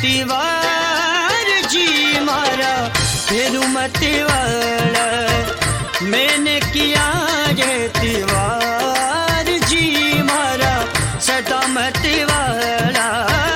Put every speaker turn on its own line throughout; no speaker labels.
तिवार जी मारा भेरुमती वाला मैंने किया ये तिवार जी मारा सदामती वाला।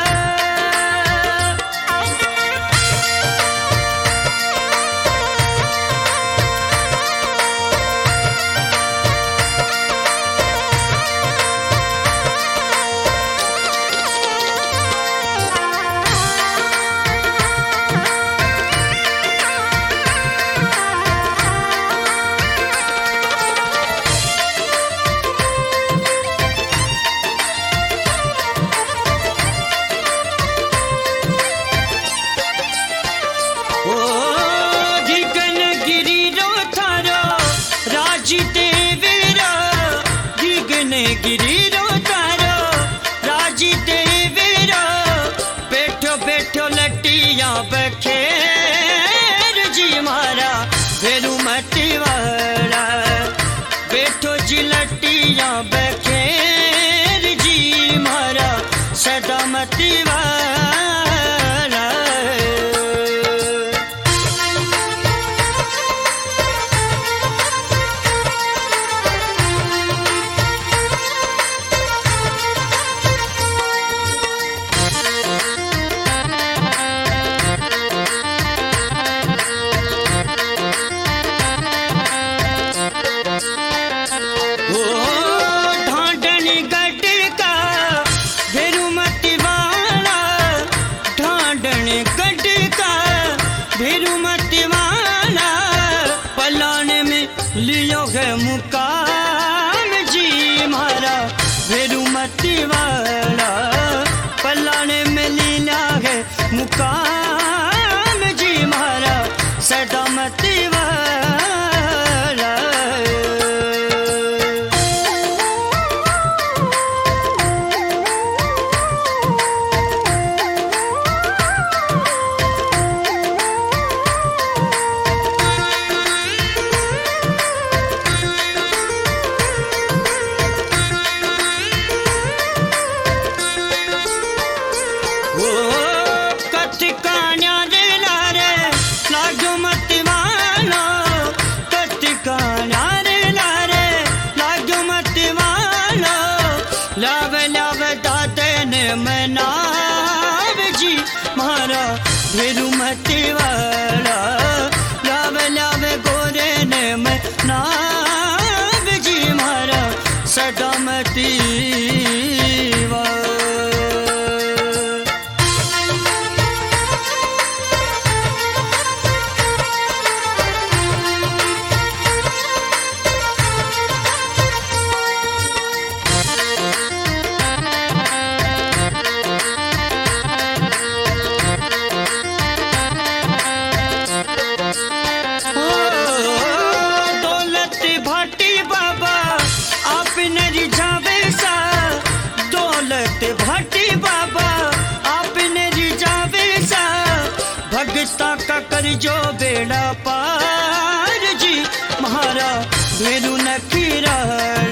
गिरिरो तारो राजी देवेरो बैठो बैठो लट्टियां बखेर जी मारा भेरुमती वाला बैठो जी लट्टियां बखेर जी मारा सदामती वाला। भेरुमती वाला पलाने में लियो है मुकाम जी मारा भेरुमती वाला पलाने में लिया है मुकाम जी मारा सदामती वाला। लाव लाव दाते ने मनाव जी मारा भेरुमती वाला लाव लाव गोरे ने मनाव जी मारा सदामती वाला। भाटी बाबा आपने रिजावे सा भगता का कर जो बेड़ा पार जी महारा भेरु नखीरा।